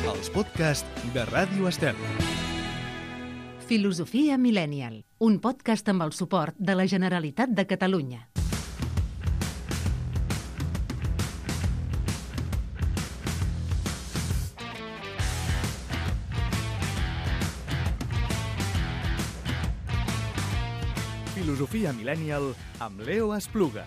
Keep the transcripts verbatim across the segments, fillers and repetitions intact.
els podcasts de Ràdio Estel. Filosofia Millennial, un podcast amb el suport de la Generalitat de Catalunya. Filosofia Millennial amb Leo Espluga.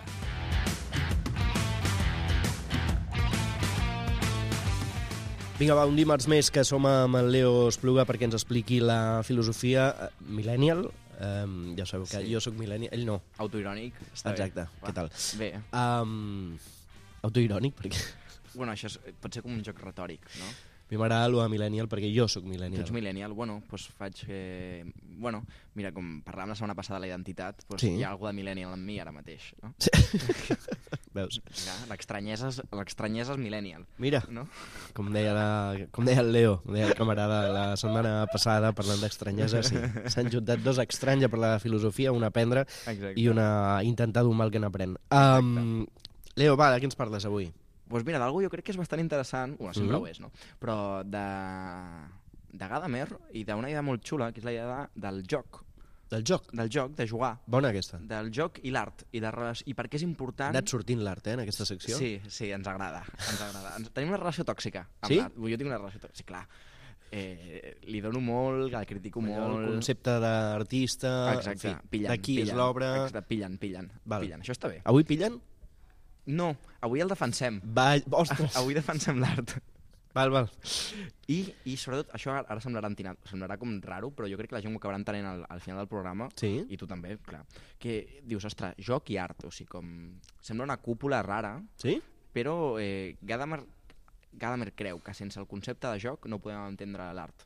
Vinga, va, un dimarts més que som amb el Leo Espluga perquè ens expliqui la filosofia millennial. Um, ja sabeu que sí. Jo sóc millennial, ell no. Autoirònic, està Exacte, bé. què tal? Bé. Um, autoirònic, perquè... Bueno, això és, pot ser com un joc retòric, no? A mi m'agrada el de millennial perquè jo sóc millennial. Tu ets millennial, bueno, doncs faig... Eh... Bueno, mira, com parlàvem la setmana passada de la identitat, doncs Sí. hi ha algú de millennial en mi ara mateix, no? Sí. Veus? Ja, l'estranyesa és, l'estranyesa és millennial. Mira, no? com, deia la, com deia el Leo, com deia el camarada la setmana passada parlant d'estranyesa, sí. S'han juntat dos estranys per la filosofia, una aprendre Exacte. i una intentar dur mal que n'aprèn. Um, Leo, va, de què ens parles avui? Doncs pues mira, d'algú jo crec que és bastant interessant, bueno, sempre Mhm. ho és, no? Però de, de Gadamer i d'una idea molt xula, que és la idea de, del joc, Del joc? del joc, de jugar, Bona aquesta. del joc i l'art, i, de, relac- i per què és important... Ha anat sortint l'art, eh, en aquesta secció? Sí, sí, ens agrada, ens agrada. Ens, tenim una relació tòxica amb Sí? l'art. Jo tinc una relació tòxica, sí, clar. Eh, li dono molt, el critico El molt... concepte d'artista, Exacte, en fi, pillen, de qui pillen, és l'obra... Exacte, pillen, pillen, Val. pillen. Això està bé. Avui pillen? No, avui el defensem. Va... Ostres! Avui defensem l'art. Val, val. I, I sobretot, això ara semblarà, entinat, semblarà com raro, però jo crec que la gent ho acabarà entenent al, al final del programa, Sí? i tu també, clar, que dius, ostres, joc i art, o sigui, com... Sembla una cúpula rara, Sí? però eh, Gadamer, Gadamer creu que sense el concepte de joc no podem entendre l'art.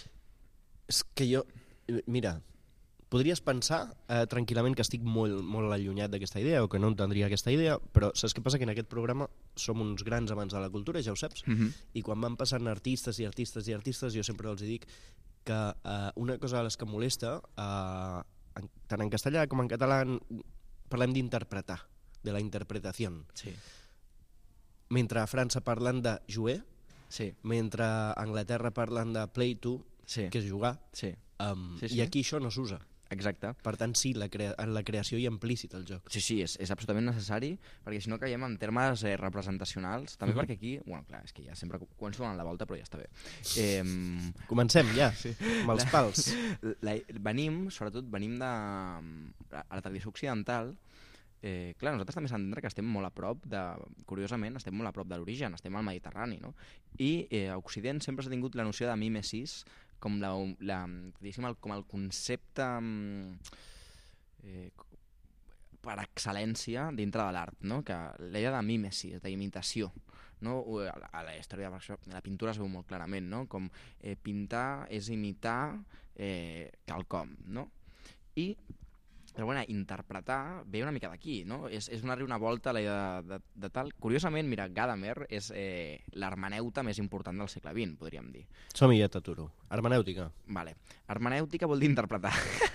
És que jo... Mira, podries pensar eh, tranquil·lament que estic molt, molt allunyat d'aquesta idea o que no entendria aquesta idea, però saps què passa? Que en aquest programa som uns grans amants de la cultura, ja ho saps, Mhm. i quan van passant artistes i artistes i artistes jo sempre els dic que eh, una cosa de les que em molesta, eh, en, tant en castellà com en català, parlem d'interpretar, de la interpretació. Sí. Mentre a França parlen de jouer, Sí, mentre a Anglaterra parlen de play to, sí, que és jugar, sí, um, Sí, sí. i aquí això no s'usa. exacte. Per tant, sí, la crea en la creació hi ha implícit el joc. Sí, sí, és, és absolutament necessari, perquè si no caiem en termes eh, representacionals, també Mhm. perquè aquí, bueno, clar, és que ja sempre començo donant la volta, però ja està bé. Eh, Comencem ja, sí. amb els pals. la, venim, sobretot, venim de... A la tradició occidental, eh, clar, nosaltres també s'ha d'entendre que estem molt a prop de... Curiosament, estem molt a prop de l'origen, estem al Mediterrani, no? I eh, a Occident sempre s'ha tingut la noció de mimesis com, la, la, diguéssim, el, com el concepte eh, per excel·lència dintre de l'art, no? Que l'idea de mimesis, d'imitació, no? A la història de la pintura es veu molt clarament, no? Com eh, pintar és imitar eh, quelcom, no? I però bueno, interpretar ve una mica d'aquí, no? És, és donar-li una volta a la idea de, de, de tal... Curiosament, mira, Gadamer és eh, l'hermeneuta més important del segle vint, podríem dir. Som-hi, ja t'aturo. Hermenèutica. Vale. Hermenèutica vol dir interpretar.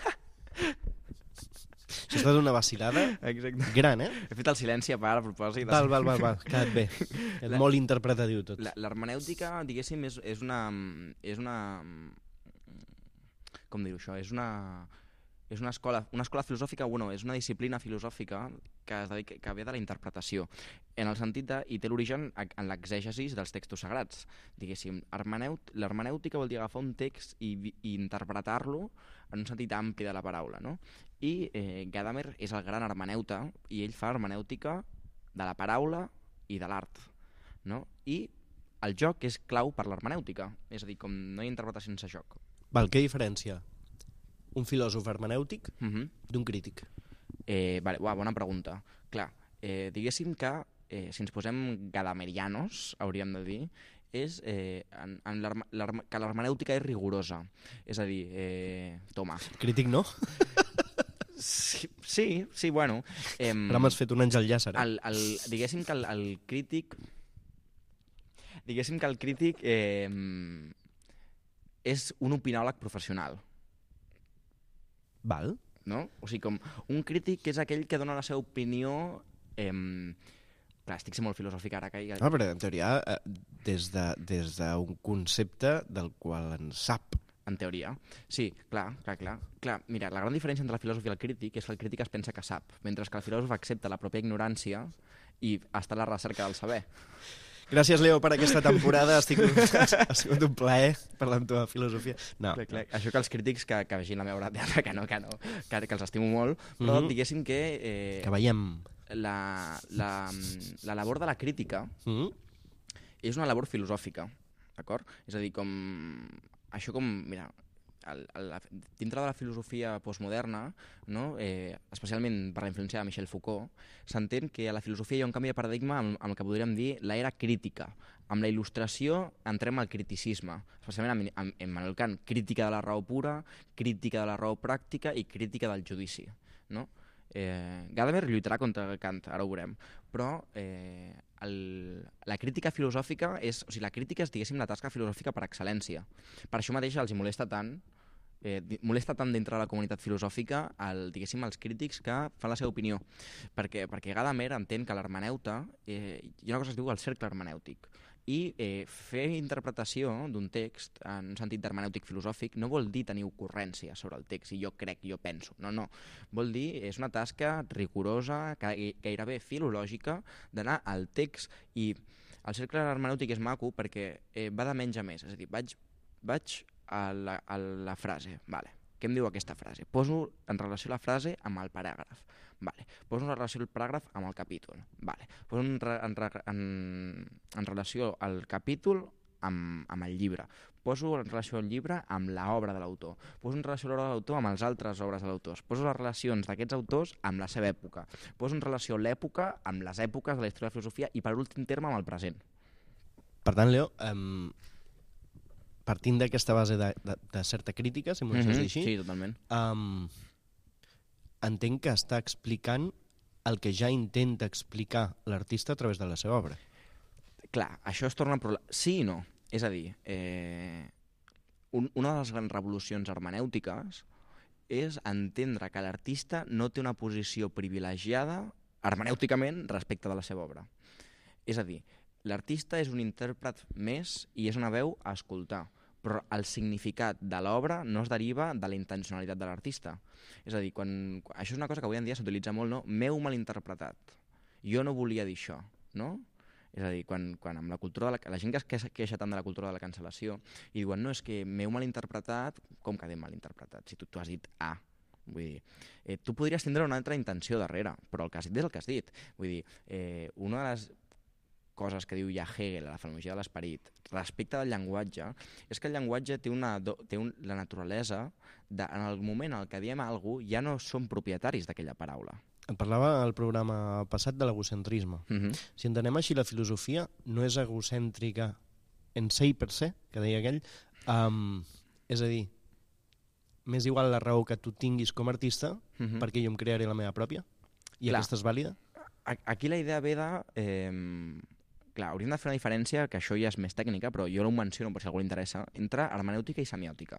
Això ha estat una vacilada Exacte. gran, eh? He fet el silenci a part a propòsit. Val, val, val, val. Quedat bé. La- Molt interpretatiu tot. La- L'hermenèutica, diguéssim, és, és una... És una... Com dir-ho això? És una... És una escola, una escola filosòfica, bueno, és una disciplina filosòfica que, es dedica, que ve de la interpretació, en el sentit de, i té l'origen en l'exègesis dels textos sagrats. Diguéssim, hermeneut, l'hermenèutica vol dir agafar un text i, i interpretar-lo en un sentit ampli de la paraula, no? I eh, Gadamer és el gran hermeneuta i ell fa hermenèutica de la paraula i de l'art, no? I el joc és clau per l'hermenèutica, és a dir, com no hi ha interpretació sense joc. Val, què diferència un filòsof hermenèutic Uh -huh. d'un crític? eh, vale, uah, bona pregunta. Clar, eh, diguéssim que eh, si ens posem gadamerianos, hauríem de dir, és eh, en, en l'herme- l'herme- que l'hermenèutica és rigorosa. És a dir, eh, toma. Crític no? Sí, sí, sí bueno. Eh, Ara m'has fet un àngel llàcer. Eh? el, el, diguéssim que el, el crític... Diguéssim que el crític eh, és un opinòleg professional. Val. No? O sigui, com un crític que és aquell que dona la seva opinió eh, Clar, estic sent molt filosòfic ara. Que... Ah, però en teoria, eh, des d'un de, des d'un concepte del qual en sap. En teoria. Sí, clar, clar, clar. Clar, mira, la gran diferència entre el filòsof i el crític és que el crític es pensa que sap, mentre que el filòsof accepta la pròpia ignorància i està a la recerca del saber. Gràcies, Leo, per aquesta temporada. Estic... ha sigut un plaer parlar amb tu de filosofia. No, clar, clar. Això que els crítics que, que vegin la meva obra de teatre, que no, que no, que, que els estimo molt, però mm-hmm. diguéssim que... Eh, que veiem. La, la, la labor de la crítica mm-hmm. és una labor filosòfica, d'acord? És a dir, com... Això com, mira, el, el, dintre de la filosofia postmoderna, no? eh, especialment per la influència de Michel Foucault, s'entén que a la filosofia hi ha un canvi de paradigma amb, amb el que podríem dir l'era crítica. Amb la il·lustració entrem al criticisme, especialment amb, amb Immanuel Kant, crítica de la raó pura, crítica de la raó pràctica i crítica del judici. No? Eh, Gadamer lluitarà contra Kant, ara ho veurem, però eh, el, la crítica filosòfica és, o sigui, la crítica és, diguéssim, la tasca filosòfica per excel·lència. Per això mateix els hi molesta tant, eh, molesta tant dintre de la comunitat filosòfica el, diguéssim, els crítics que fan la seva opinió, perquè, perquè Gadamer entén que l'hermeneuta, eh, hi ha una cosa que es diu el cercle hermenèutic, i eh, fer interpretació d'un text en un sentit d'hermenèutic filosòfic no vol dir tenir ocurrència sobre el text i jo crec, jo penso, no, no vol dir, és una tasca rigorosa, gairebé filològica, d'anar al text, i el cercle hermenèutic és maco perquè eh, va de menys a més, és a dir, vaig, vaig a, la, a la frase, vale. Què em diu aquesta frase? Poso en relació la frase amb el paràgraf. Vale. Poso en relació el paràgraf amb el capítol. Vale. Poso en, en, en, en relació el capítol amb, amb el llibre. Poso en relació el llibre amb l'obra de l'autor. Poso en relació l'obra de l'autor amb les altres obres de l'autor. Poso les relacions d'aquests autors amb la seva època. Poso en relació l'època amb les èpoques de la història de la filosofia i, per últim terme, amb el present. Per tant, Leo, um, partint d'aquesta base de, de, de certa crítica, si m'ho deixes mm-hmm, dir així, sí, totalment. Um, entenc que està explicant el que ja intenta explicar l'artista a través de la seva obra. Clar, això es torna... Sí i no. És a dir, eh, un, una de les grans revolucions hermenèutiques és entendre que l'artista no té una posició privilegiada hermenèuticament respecte de la seva obra. És a dir, l'artista és un intèrpret més i és una veu a escoltar, però el significat de l'obra no es deriva de la intencionalitat de l'artista. És a dir, quan, això és una cosa que avui en dia s'utilitza molt, no? M'heu malinterpretat. Jo no volia dir això, no? És a dir, quan, quan amb la cultura de la, la gent que es queixa tant de la cultura de la cancel·lació i diuen, no, és que m'heu malinterpretat, com que t'hem malinterpretat? Si tu, tu has dit A. Vull dir, eh, tu podries tindre una altra intenció darrere, però el que has dit és el que has dit. Vull dir, eh, una de les coses que diu ja Hegel a la fenomenologia de l'esperit respecte del llenguatge és que el llenguatge té, una, té un, la naturalesa de, en el moment en què diem alguna cosa ja no som propietaris d'aquella paraula. En parlava al programa passat de l'egocentrisme. Mm-hmm. Si entenem així, la filosofia no és egocèntrica en sei per se, que deia aquell, um, és a dir, m'és igual la raó que tu tinguis com a artista, mm-hmm. perquè jo em crearé la meva pròpia, i Clar. Aquesta és vàlida? Aquí la idea ve de... Eh, clar, hauríem de fer una diferència, que això ja és més tècnica, però jo ho menciono per si algú li interessa, entre hermenèutica i semiòtica.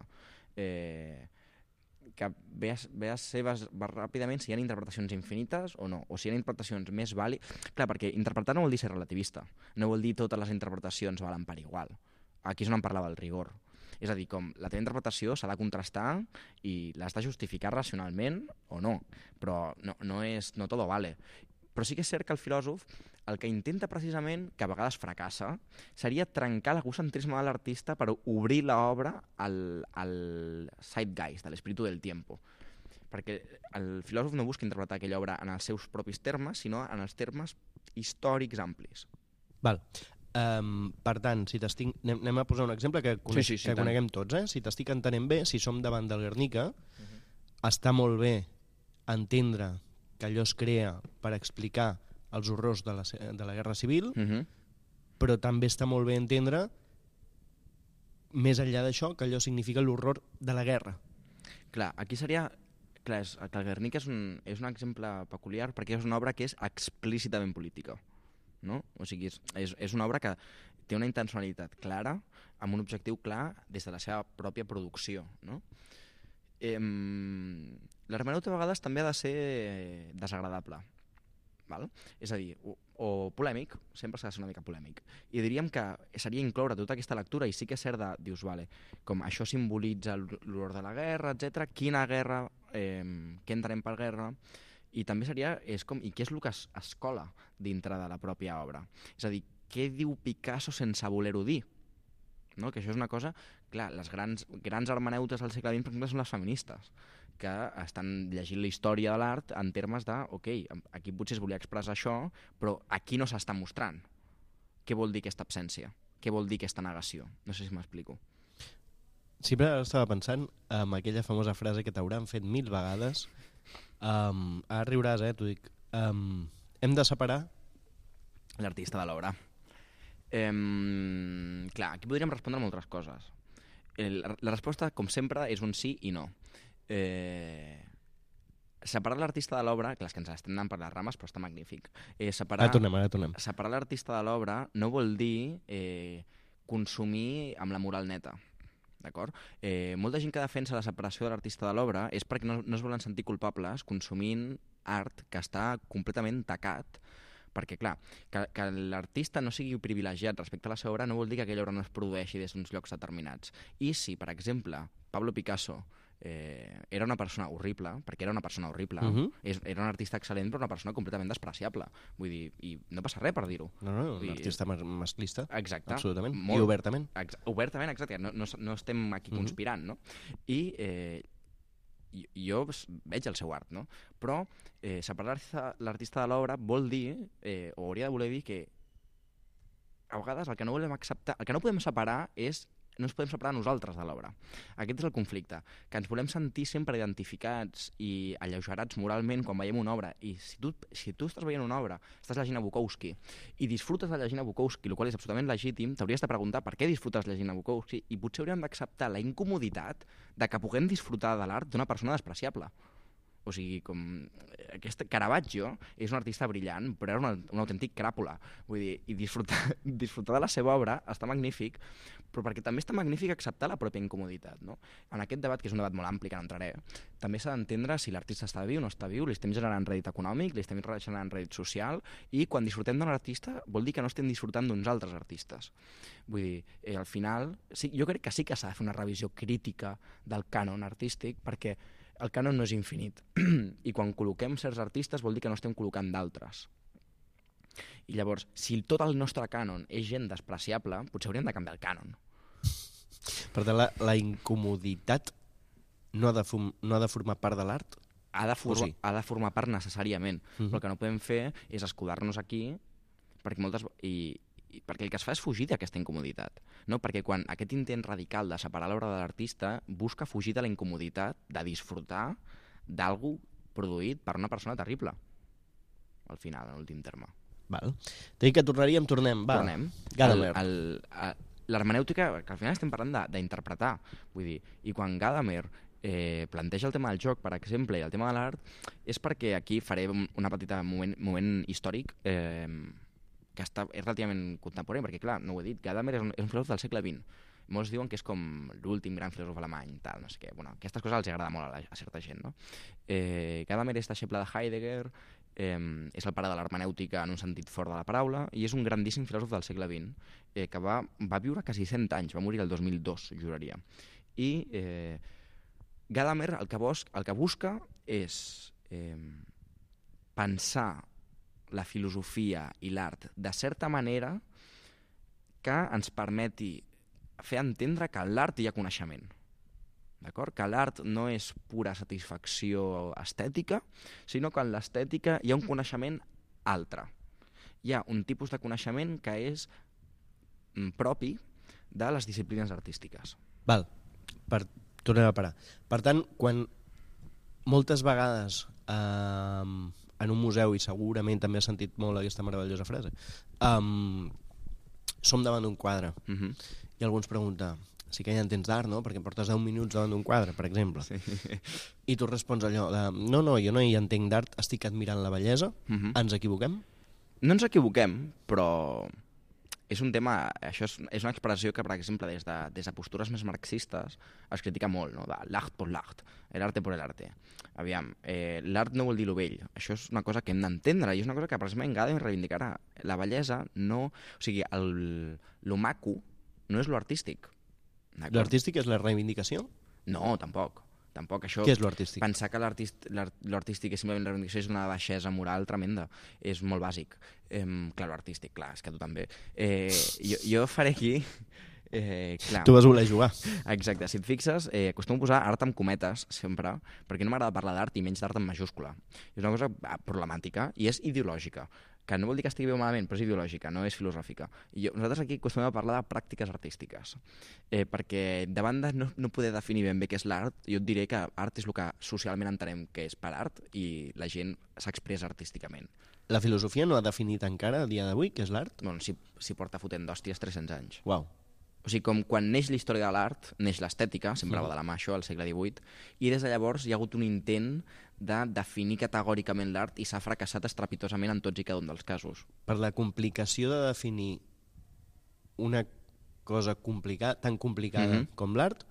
Eh, que ve a, ve a ser ràpidament si hi ha interpretacions infinites o no, o si hi ha interpretacions més vàlides. Clar, perquè interpretar no vol dir ser relativista, no vol dir totes les interpretacions valen per igual. Aquí és on em parlava del rigor. És a dir, com la teva interpretació s'ha de contrastar i l'has de justificar racionalment o no, però no, no, és, no todo vale. Però sí que és cert que el filòsof el que intenta precisament, que a vegades fracassa, seria trencar l'egocentrisme de l'artista per obrir l'obra al, al zeitgeist, a l'espíritu del tiempo. Perquè el filòsof no busca interpretar aquella obra en els seus propis termes, sinó en els termes històrics amplis. Val. Um, per tant, si t'estic... anem, anem a posar un exemple que, coneix, sí, sí, sí, que coneguem tots. Eh? Si t'estic entenent bé, si som davant del Guernica, uh-huh. està molt bé entendre que allò es crea per explicar els horrors de la, de la Guerra Civil, uh-huh. però també està molt bé entendre, més enllà d'això, que allò significa l'horror de la guerra. Clar, aquí seria... Clar, és, que el Guernica és un, és un exemple peculiar perquè és una obra que és explícitament política. No? O sigui, és, és, és una obra que té una intencionalitat clara, amb un objectiu clar des de la seva pròpia producció. No? Eh, L'hermenèutica a vegades també ha de ser desagradable. Val? És a dir, o, o polèmic, sempre s'ha de ser una mica polèmic. I diríem que seria incloure tota aquesta lectura, i sí que és cert de, dius, vale, com això simbolitza l'horror de la guerra, etcètera. Quina guerra, eh, què entenem per guerra, i també seria, és com, i què és el que es, es cola dintre de la pròpia obra. És a dir, què diu Picasso sense voler-ho dir? No? Que això és una cosa, clar, les grans, grans hermeneutes del segle vint, per exemple, són les feministes, que estan llegint la història de l'art en termes de, ok, aquí potser es volia expressar això, però aquí no s'està mostrant. Què vol dir aquesta absència? Què vol dir aquesta negació? No sé si m'explico. Sempre estava pensant en aquella famosa frase que t'hauran fet mil vegades. Um, ara riuràs, eh, t'ho dic. Um, hem de separar... L'artista de l'obra. Um, clar, aquí podríem respondre moltes coses. El, la resposta, com sempre, és un sí i no. Eh, separar l'artista de l'obra, clar, és que ens estem anant per les rames, però està magnífic. Eh, separar, ara tornem, ara tornem. Separar l'artista de l'obra no vol dir eh, consumir amb la moral neta. D'acord? Eh, molta gent que defensa la separació de l'artista de l'obra és perquè no, no es volen sentir culpables consumint art que està completament tacat, perquè, clar, que, que l'artista no sigui privilegiat respecte a la seva obra no vol dir que aquella obra no es produeixi des d'uns llocs determinats. I si, per exemple, Pablo Picasso eh, era una persona horrible, perquè era una persona horrible, uh-huh. és, era un artista excel·lent però una persona completament despreciable. Vull dir, i no passa res per dir-ho. No, no, un artista mas masclista. Exacte. Absolutament. Molt, I obertament. Ex obertament, exacte. No, no, no estem aquí uh-huh. conspirant, no? I eh, jo veig el seu art, no? Però eh, separar l'artista de l'obra vol dir, eh, o hauria de voler dir que a vegades el que no volem acceptar, el que no podem separar és no ens podem separar nosaltres de l'obra. Aquest és el conflicte, que ens volem sentir sempre identificats i alleugerats moralment quan veiem una obra. I si tu, si tu estàs veient una obra, estàs llegint a Bukowski i disfrutes de llegint a Bukowski, el qual és absolutament legítim, t'hauries de preguntar per què disfrutes llegint a Bukowski i potser hauríem d'acceptar la incomoditat de que puguem disfrutar de l'art d'una persona despreciable. O sigui, com... Aquest Caravaggio és un artista brillant, però era un, un autèntic cràpula. Vull dir, i disfrutar, disfrutar de la seva obra està magnífic, però perquè també està magnífic acceptar la pròpia incomoditat, no? En aquest debat, que és un debat molt ampli, que no entraré, també s'ha d'entendre si l'artista està viu o no està viu, li estem generant rèdit econòmic, li estem generant rèdit social, i quan disfrutem d'un artista vol dir que no estem disfrutant d'uns altres artistes. Vull dir, eh, al final, sí, jo crec que sí que s'ha de fer una revisió crítica del cànon artístic, perquè el cànon no és infinit i quan col·loquem certs artistes vol dir que no estem col·locant d'altres. I llavors, si tot el nostre cànon és gent despreciable, potser hauríem de canviar el cànon. Per tant, la, la incomoditat no ha, de no ha de formar part de l'art? Ha, de for sí? ha de formar part necessàriament. Uh-huh. Però el que no podem fer és escudar-nos aquí perquè moltes... I, i perquè el que es fa és fugir d'aquesta incomoditat. No? Perquè quan aquest intent radical de separar l'obra de l'artista busca fugir de la incomoditat de disfrutar d'algú produït per una persona terrible. Al final, en l'últim terme. Val. T'he dit que tornaríem, tornem. Va. Tornem. Gadamer. L'hermenèutica, que al final estem parlant d'interpretar. Vull dir, i quan Gadamer eh, planteja el tema del joc, per exemple, i el tema de l'art, és perquè aquí faré una petita moment, moment històric eh, que està, és relativament contemporani, perquè, clar, no ho he dit, Gadamer és un, és un filòsof del segle vint. Molts diuen que és com l'últim gran filòsof alemany, tal, no sé què. Bueno, aquestes coses els agrada molt a, la, a certa gent, no? Eh, Gadamer és deixeble de Heidegger, eh, és el pare de l'hermenèutica en un sentit fort de la paraula, i és un grandíssim filòsof del segle vint, eh, que va, va viure quasi cent anys, va morir el dos mil dos, juraria. I eh, Gadamer el que, bus, el que busca és eh, pensar la filosofia i l'art de certa manera que ens permeti fer entendre que en l'art hi ha coneixement. D'acord? Que l'art no és pura satisfacció estètica, sinó que en l'estètica hi ha un coneixement altre. Hi ha un tipus de coneixement que és propi de les disciplines artístiques. Val, per, tornem a parar. Per tant, quan moltes vegades... Eh, en un museu, i segurament també has sentit molt aquesta meravellosa frase, um, som davant d'un quadre, uh-huh. i algú ens pregunta, sí que ja entens d'art, no? Perquè portes deu minuts davant d'un quadre, per exemple. Sí. I tu respons allò de, no, no, jo no hi entenc d'art, estic admirant la bellesa, uh-huh. ens equivoquem? No ens equivoquem, però és un tema, això és, és una expressió que, per exemple, des de, des de postures més marxistes es critica molt, no? De l'art por l'art, l'arte por l'arte. Aviam, eh, l'art no vol dir lo vell, això és una cosa que hem d'entendre, i és una cosa que precisament Gadamer reivindicarà. La bellesa no... O sigui, el, lo maco no és lo artístic. Lo artístic és la reivindicació? No, tampoc. Tampoc això... Què és lo artístic? Pensar que l'artist, l'art, l'artístic és simplement la reivindicació és una baixesa moral tremenda. És molt bàsic. Eh, clar, l'artístic, clar, és que tu també. Eh, jo, jo faré aquí... Eh, clar. Tu vas voler jugar. Exacte. Si et fixes, eh, acostumo a posar art amb cometes, sempre, perquè no m'agrada parlar d'art i menys d'art en majúscula. És una cosa ah, problemàtica i és ideològica, que no vol dir que estigui bé o malament, però és ideològica, no és filosòfica. I jo, nosaltres aquí acostumem a parlar de pràctiques artístiques, eh, perquè davant de no, no poder definir ben bé què és l'art, jo et diré que art és el que socialment entenem que és per art i la gent s'expressa artísticament. La filosofia no ha definit encara, a dia d'avui, què és l'art? Bueno, si, si porta fotent d'hòsties tres-cents anys. Uau. O sigui, com quan neix la història de l'art, neix l'estètica, sempre va de la mà això, al segle divuit, i des de llavors hi ha hagut un intent de definir categòricament l'art i s'ha fracassat estrepitosament en tots i cada un dels casos. Per la complicació de definir una cosa complicada, tan complicada Mhm. com l'art,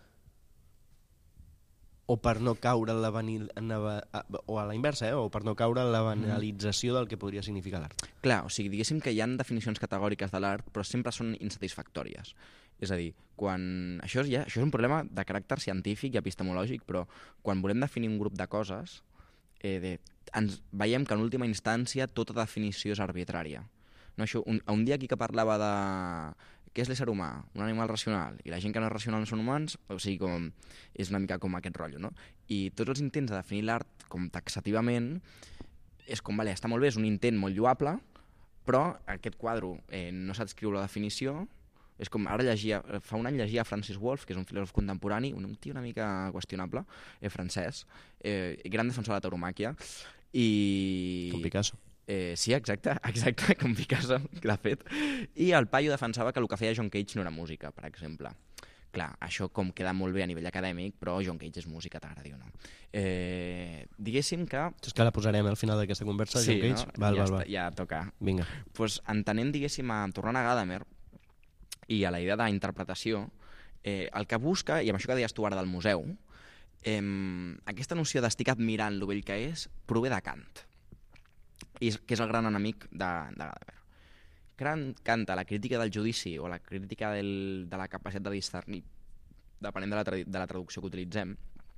o per no caure en la, vanil, en la o a la inversa, eh? o per no caure en la banalització del que podria significar l'art. Clar, o sigui, diguéssim que hi ha definicions categòriques de l'art, però sempre són insatisfactòries. És a dir, quan... Això és, ja, això és un problema de caràcter científic i epistemològic, però quan volem definir un grup de coses, eh, de, ens veiem que en última instància tota definició és arbitrària. No, això, un, un dia aquí que parlava de què és l'ésser humà, un animal racional, i la gent que no és racional no són humans, o sigui, com, és una mica com aquest rotllo, no? I tots els intents de definir l'art com taxativament és com, vale, està molt bé, és un intent molt lloable, però aquest quadre eh, no saps escriure la definició. És com, ara llegia, fa un any llegia Francis Wolff, que és un filòsof contemporani, un tio una mica qüestionable, eh, francès, eh, gran defensor de la tauromàquia, i... Com Picasso. Eh, sí, exacte, exacte, com Picasso, de fet. I el paio defensava que el que feia John Cage no era música, per exemple. Clar, això com queda molt bé a nivell acadèmic, però John Cage és música, t'agradi o no. Eh, diguéssim que... És que la posarem al final d'aquesta conversa, sí, John Cage? No? Val, ja, val, està, val. ja toca. Vinga. Pues, entenent, diguéssim, a, tornant a Gadamer i a la idea d'interpretació, eh, el que busca, i amb això que deies tu ara del museu, eh, aquesta noció d'estic admirant lo vell que és, prové de Kant, i és, que és el gran enemic de, de Gadamer. Kant canta la crítica del judici o la crítica del, de la capacitat de discernir, depenent de la, de la traducció que utilitzem.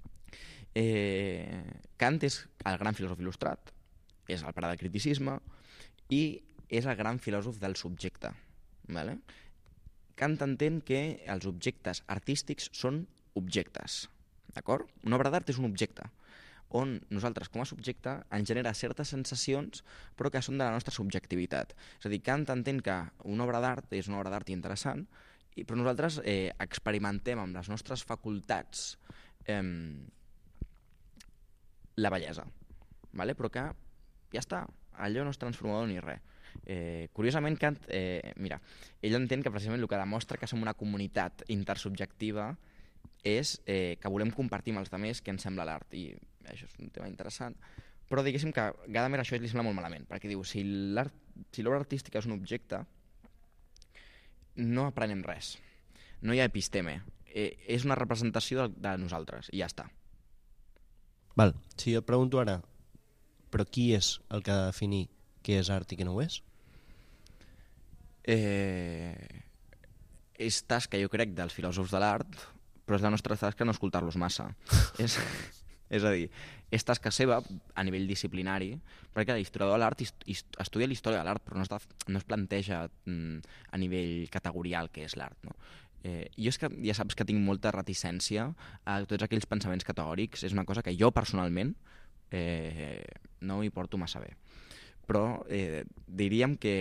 Eh, Kant és el gran filòsof il·lustrat, és el pare del criticisme i és el gran filòsof del subjecte. Vale? Kant entén que els objectes artístics són objectes. D'acord? Una obra d'art és un objecte on nosaltres, com a subjecte, ens genera certes sensacions, però que són de la nostra subjectivitat. És a dir, Kant entén que una obra d'art és una obra d'art interessant, però nosaltres eh, experimentem amb les nostres facultats eh, la bellesa, vale? Però que ja està, allò no és transformador ni res. Eh, curiosament, Kant, eh, mira, ell entén que precisament el que demostra que som una comunitat intersubjectiva és eh, que volem compartir amb els altres què ens sembla l'art, i això és un tema interessant, però diguéssim que Gadamer això li sembla molt malament, perquè diu, si l'art, si l'obra artística és un objecte, no aprenem res, no hi ha episteme, eh, és una representació de, de nosaltres, i ja està. Val, si jo et pregunto ara, però qui és el que ha de definir què és art i què no ho és? Eh, és tasca, jo crec, dels filòsofs de l'art, però és la nostra tasca no escoltar-los massa. és, és a dir, és tasca seva a nivell disciplinari, perquè l'historiador de l'art estudia la història de l'art, però no es, de, no es planteja mm, a nivell categorial què és l'art. No? Eh, jo és que ja saps que tinc molta reticència a tots aquells pensaments categòrics, és una cosa que jo personalment eh, no hi porto massa bé. Però eh, diríem que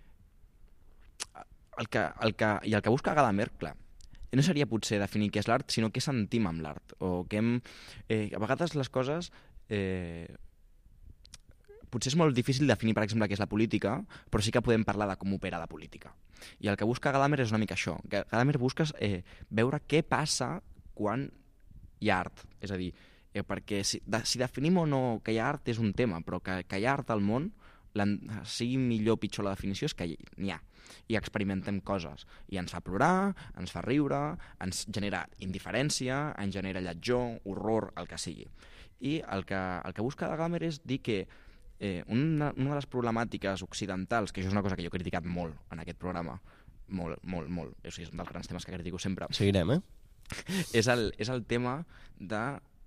el que, el que, i el que busca Gadamer, clar, no seria potser definir què és l'art, sinó què sentim amb l'art. O que hem, eh, a vegades les coses... Eh, potser és molt difícil definir, per exemple, què és la política, però sí que podem parlar de com opera la política. I el que busca Gadamer és una mica això. Gadamer busca eh, veure què passa quan hi ha art. És a dir, eh, perquè si, de, si definim o no que hi ha art és un tema, però que, que hi ha art al món, sigui millor o pitjor la definició, és que n'hi ha. I experimentem coses. I ens fa plorar, ens fa riure, ens genera indiferència, ens genera lletjor, horror, el que sigui. I el que, el que busca Gadamer és dir que eh, una, una de les problemàtiques occidentals, que això és una cosa que jo he criticat molt en aquest programa, molt, molt, molt, o sigui, és un dels grans temes que critico sempre. Seguirem, eh? És el, és el tema de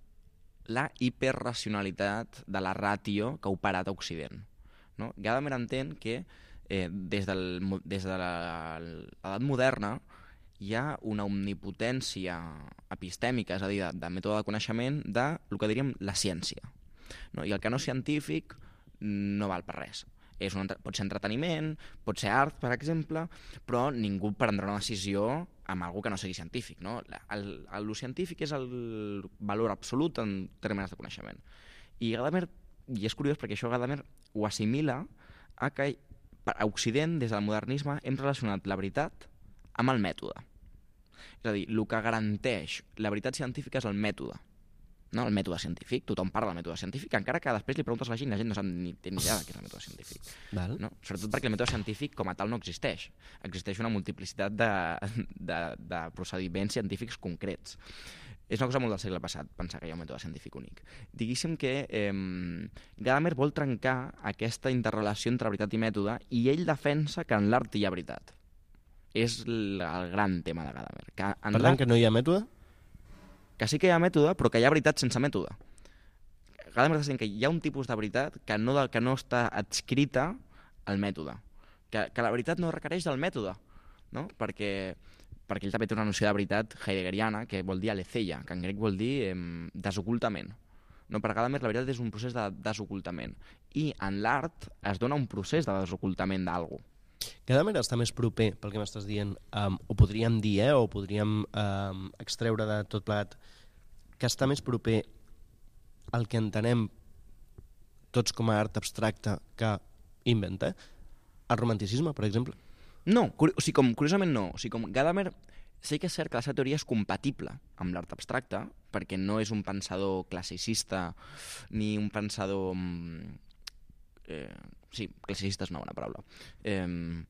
la hiperracionalitat de la ràtio que ha operat a Occident. No? Gadamer entén que eh, des, del, des de l'edat moderna hi ha una omnipotència epistèmica, és a dir, de, de mètode de coneixement, de el que diríem la ciència. No? I el que no és científic no val per res. És un, pot ser entreteniment, pot ser art, per exemple, però ningú prendrà una decisió amb algú que no sigui científic. No? El, el, el científic és el valor absolut en termes de coneixement. I Gadamer, i és curiós perquè això Gadamer ho assimila a que a Occident, des del modernisme, hem relacionat la veritat amb el mètode. És a dir, el que garanteix la veritat científica és el mètode. No? El mètode científic. Tothom parla del mètode científic, encara que després li preguntes a la gent i la gent no sap ni, té ni idea de què és el mètode científic. Val. No? Sobretot perquè el mètode científic com a tal no existeix. Existeix una multiplicitat de, de, de procediments científics concrets. És una cosa molt del segle passat, pensar que hi ha un mètode científic únic. Diguéssim que eh, Gadamer vol trencar aquesta interrelació entre veritat i mètode i ell defensa que en l'art hi ha veritat. És el gran tema de Gadamer. Que per tant, que no hi ha mètode? Que sí que hi ha mètode, però que hi ha veritat sense mètode. Gadamer està dient que hi ha un tipus de veritat que no, que no està adscrita al mètode. Que, que la veritat no requereix del mètode, no? Perquè, perquè ell també té una noció de veritat heideggeriana, que vol dir aletheia, que en grec vol dir eh, desocultament. No, per Gadamer la veritat és un procés de desocultament. I en l'art es dona un procés de desocultament d'algú. Gadamer està més proper, pel que m'estàs dient, um, ho podríem dir, eh, o podríem um, extreure de tot plegat, que està més proper al que entenem tots com a art abstracte que inventa, el romanticisme, per exemple? No, o sigui, com, curiosament no. O sigui, com Gadamer sí que és cert que la seva teoria és compatible amb l'art abstracte, perquè no és un pensador classicista ni un pensador... Eh, sí, classicista és una bona paraula. Eh,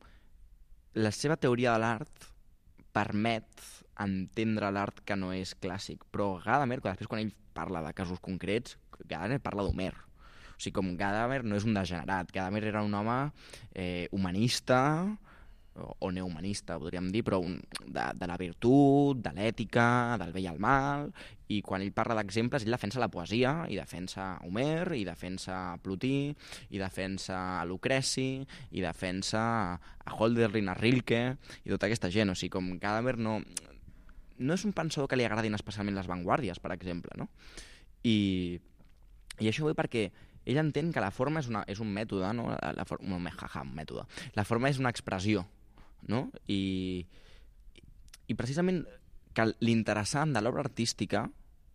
la seva teoria de l'art permet entendre l'art que no és clàssic, però Gadamer, després quan ell parla de casos concrets, Gadamer parla d'Homer. O sigui, com Gadamer no és un degenerat, Gadamer era un home eh, humanista, o, o neohumanista, podríem dir, però un, de, de la virtut, de l'ètica, del bé i el mal, i quan ell parla d'exemples, ell defensa la poesia, i defensa Homer, i defensa Plotí, i defensa Lucreci, i defensa a Hölderlin, a Rilke, i tota aquesta gent. O sigui, com Gadamer no, no és un pensador que li agradin especialment les vanguardies, per exemple, no? I, i això ve perquè ell entén que la forma és, una, és un mètode, no? La, la, for, un, jaja, un mètode. La forma és una expressió, no? I, i precisament que l'interessant de l'obra artística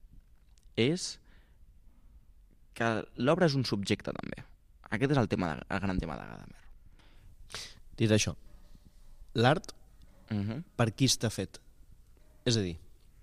és que l'obra és un subjecte també. Aquest és el, tema de, el gran tema de Gadamer. Dit això, l'art Uh -huh. per qui està fet? És a dir,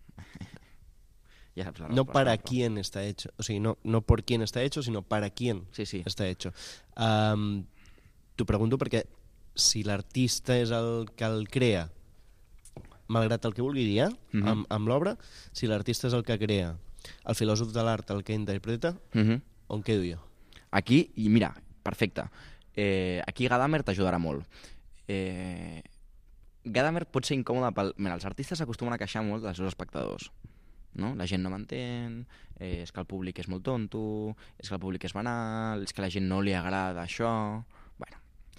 ja saps la no resposta, para però... quién está hecho, o sigui, no, no por quién está hecho, sino para quién Sí, sí. està hecho. Um, T'ho pregunto perquè si l'artista és el que el crea, malgrat el que vulgui dir, eh? Uh -huh. amb, amb l'obra, si l'artista és el que crea, el filòsof de l'art el que interpreta, Uh -huh. on quedo jo? Aquí, i mira, perfecte. Eh, aquí Gadamer t'ajudarà molt. Eh, Gadamer pot ser incòmode pel... Mira, els artistes s'acostumen a queixar molt dels seus espectadors. No? La gent no m'entén, eh, és que el públic és molt tonto, és que el públic és banal, és que a la gent no li agrada això... Bueno.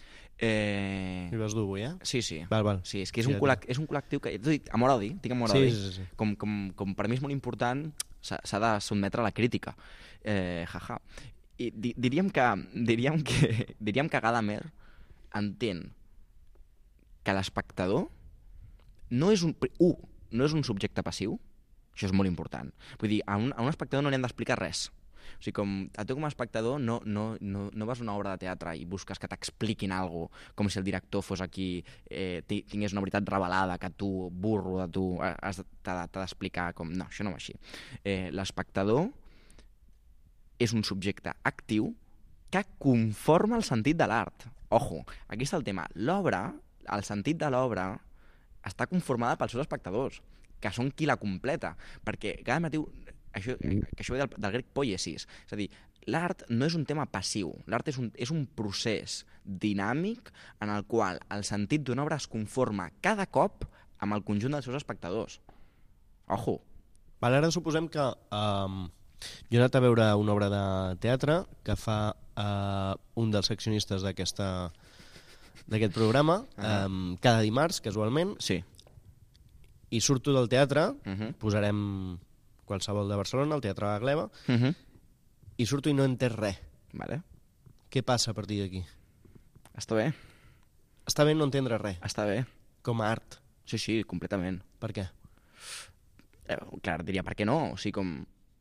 Eh... I vas dur avui, eh? Sí, sí. Val, val. Sí, és que és Sí, un, ja col·lec és un col·lectiu que... Dic, amor odi, dic amor Sí, odi. sí, sí. Com, com, com per mi és molt important, s'ha de sotmetre a la crítica. Eh, jaja. I di diríem que, diríem que, diríem que Gadamer entén que l'espectador no és un, uh, no és un subjecte passiu, això és molt important. Vull dir, a un, a un espectador no li han d'explicar res. O sigui, com a tu com a espectador no, no, no, no vas a una obra de teatre i busques que t'expliquin alguna cosa, com si el director fos aquí, eh, tingués una veritat revelada, que tu, burro de tu, t'ha d'explicar com... No, això no va així. Eh, l'espectador és un subjecte actiu que conforma el sentit de l'art. Ojo, aquí està el tema. L'obra, el sentit de l'obra, està conformada pels seus espectadors, que són qui la completa. Perquè Gadamer diu, això, que això ve del, del grec poiesis, és a dir, l'art no és un tema passiu, l'art és un, és un procés dinàmic en el qual el sentit d'una obra es conforma cada cop amb el conjunt dels seus espectadors. Ojo. Vale, ara suposem que um, jo he anat a veure una obra de teatre que fa uh, un dels seccionistes d'aquesta d'aquest programa, Ah. um, cada dimarts, casualment, Sí. i surto del teatre, Uh-huh. posarem qualsevol de Barcelona, el Teatre de la Gleva, Uh-huh. i surto i no he entès res. Vale. Què passa a partir d'aquí? Està bé, Està bé no entendre res, està bé. com a art. Sí, sí, completament. Per què? Eh, clar, diria, per què no? O sigui, com...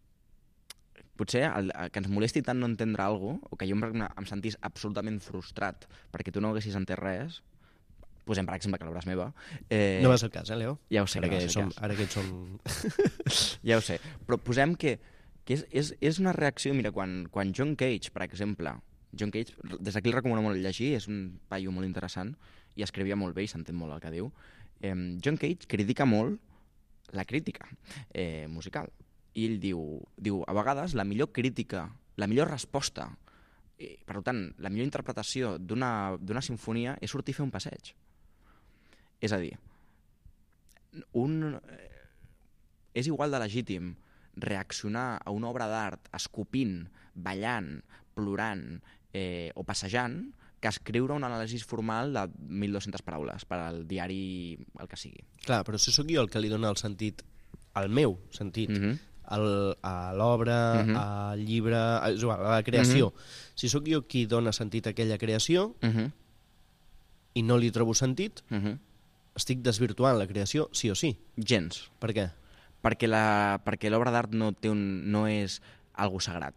Potser el, el que ens molesti tant no entendre alguna cosa, o que jo em, em sentís absolutament frustrat perquè tu no haguessis entès res, posem per exemple que l'obra és meva... Eh, No va ser el cas, eh, Leo? Ja ho sé, Ara que no que, va ser som, el cas. ara que ets som... Ja ho sé, però posem que, que és, és, és una reacció... Mira, quan, quan John Cage, per exemple... John Cage, des d'aquí el recomano molt llegir, és un paio molt interessant i escrivia molt bé i s'entén molt el que diu. Eh, John Cage critica molt la crítica eh, musical. I ell diu, diu, a vegades la millor crítica, la millor resposta, i, per tant, la millor interpretació d'una d'una sinfonia és sortir a fer un passeig. És a dir, un, eh, és igual de legítim reaccionar a una obra d'art escopint, ballant, plorant eh, o passejant que escriure un anàlisi formal de mil dues-centes paraules per al diari, el que sigui. Clar, però si sóc jo el que li dona el sentit, el meu sentit, mm Mhm. -hmm. el, a l'obra, Mhm. al llibre, a, és igual, a la creació. Mm -hmm. Si sóc jo qui dona sentit a aquella creació Uh -huh. i no li trobo sentit, Uh -huh. estic desvirtuant la creació sí o sí. Gens. Per què? Perquè la, perquè l'obra d'art no, té un, no és algo sagrat.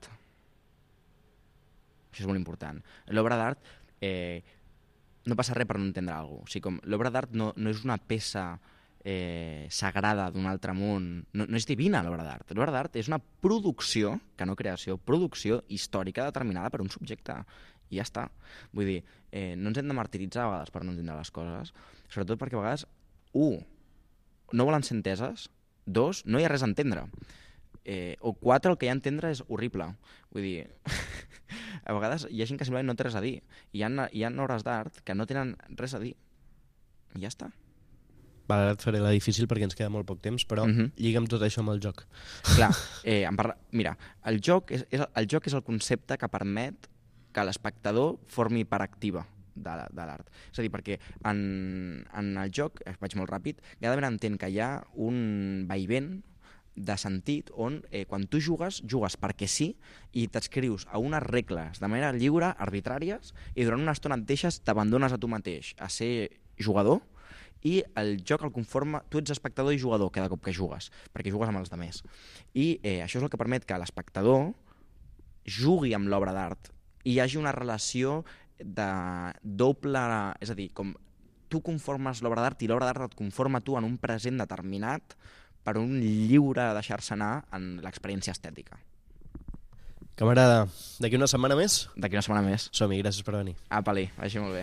Això és molt important. L'obra d'art eh, no passa res per no entendre alguna cosa. O sigui, com l'obra d'art no, no és una peça eh, sagrada d'un altre món, no, no és divina l'obra d'art. L'obra d'art és una producció, que no creació, producció històrica determinada per un subjecte. I ja està. Vull dir, eh, no ens hem de martiritzar a vegades per no entendre les coses, sobretot perquè a vegades, u, no volen ser enteses, dos, no hi ha res a entendre. Eh, o quatre, el que hi ha a entendre és horrible. Vull dir, a vegades hi ha gent que simplement no té res a dir. Hi ha, hi ha obres d'art que no tenen res a dir. I ja està. Vale, ara et faré la difícil perquè ens queda molt poc temps, però Mhm. lliga'm tot això amb el joc. Clar, eh, em parla... mira, el joc és, és, el joc és el concepte que permet que l'espectador formi part activa de, de l'art. És a dir, perquè en, en el joc, eh, vaig molt ràpid, Gadamer entén que hi ha un vaivent de sentit on eh, quan tu jugues, jugues perquè sí i t'adscrius a unes regles de manera lliure, arbitràries, i durant una estona et deixes, t'abandones a tu mateix a ser jugador i el joc el conforma, tu ets espectador i jugador cada cop que jugues, perquè jugues amb els altres. I eh, això és el que permet que l'espectador jugui amb l'obra d'art i hi hagi una relació de doble... És a dir, com tu conformes l'obra d'art i l'obra d'art et conforma tu en un present determinat per un lliure deixar-se anar en l'experiència estètica. Camarada, d'aquí una setmana més? D'aquí una setmana més. Som-hi, gràcies per venir. Apa-li, vagi molt bé.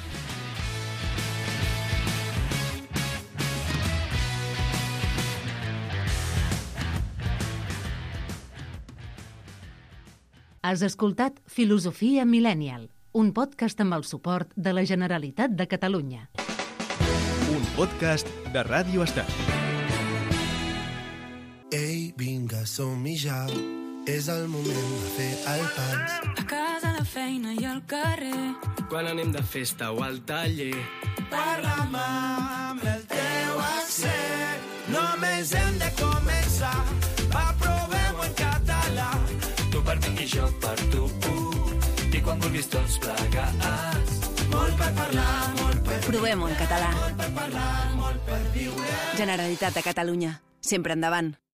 Has escoltat Filosofia Millennial, un podcast amb el suport de la Generalitat de Catalunya. Un podcast de Ràdio Estel. Ei, vinga, som-hi ja. És el moment de fer el pas. A casa, a la feina i al carrer. Quan anem de festa o al taller. Parla'm amb el teu accent. Només hem de començar. Va, provem-ho en català. Tu per mi i jo per tu. I quan vulguis tots plegats. Molt per parlar, molt per... Provem-ho en català. Molt per parlar, molt per viure. Generalitat de Catalunya. Sempre endavant.